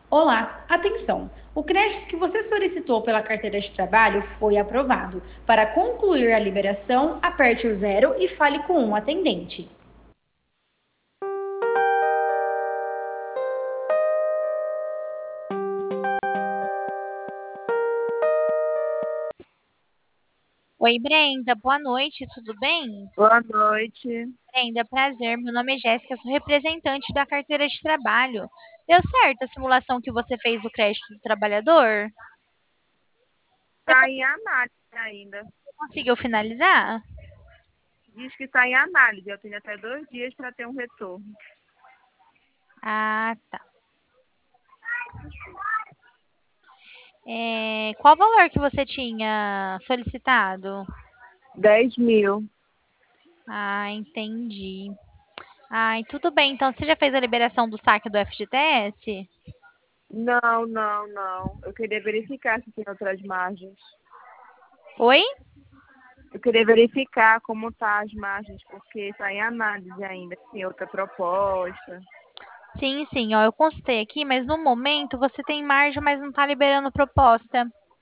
Olá, atenção! O crédito que você solicitou pela carteira de trabalho foi aprovado. Para concluir a liberação, aperte o zero e fale com um atendente. Oi, Brenda, boa noite, tudo bem? Boa noite. Brenda, prazer, meu nome é Jéssica, sou representante da carteira de trabalho. Deu certo a simulação que você fez do crédito do trabalhador? Você Está em análise ainda. conseguiu finalizar? Diz que está em análise. Eu tenho até 2 dias para ter um retorno. Ah, tá. Qual o valor que você tinha solicitado? 10.000. Ah, entendi. Ai, tudo bem, então você já fez a liberação do saque do FGTS? Não, não, não. Eu queria verificar se tem outras margens. Oi? Eu queria verificar como tá as margens, porque está em análise ainda. Tem outra proposta. Sim, sim, ó, eu consultei aqui, mas no momento você tem margem, mas não está liberando proposta.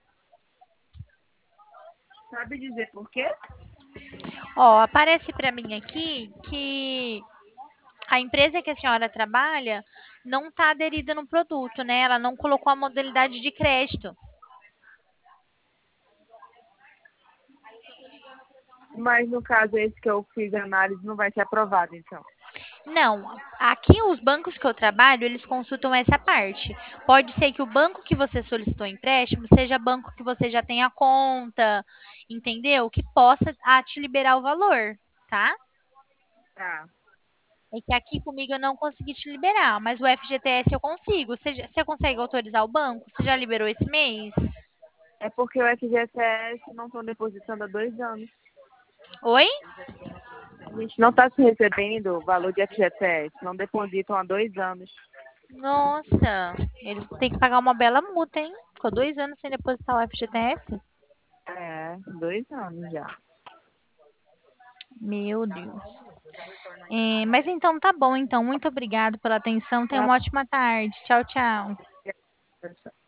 Sabe dizer por quê? Ó, aparece para mim aqui que a empresa que a senhora trabalha não está aderida no produto, né? Ela não colocou a modalidade de crédito. Mas no caso esse que eu fiz a análise não vai ser aprovado, então. Não, aqui os bancos que eu trabalho, eles consultam essa parte. Pode ser que o banco que você solicitou empréstimo seja banco que você já tenha conta, entendeu? Que possa te liberar o valor, tá? Tá. É que aqui comigo eu não consegui te liberar, mas o FGTS eu consigo. Você consegue autorizar o banco? Você já liberou esse mês? É porque o FGTS não estão depositando há 2 anos. Oi? A gente não está se recebendo o valor de FGTS. Não depositam há 2 anos. Nossa, eles têm que pagar uma bela multa, hein? Ficou 2 anos sem depositar o FGTS? É, 2 anos já. Meu Deus. Mas então tá bom, então. Muito obrigado pela atenção. Tenha Tá. uma ótima tarde. Tchau, tchau.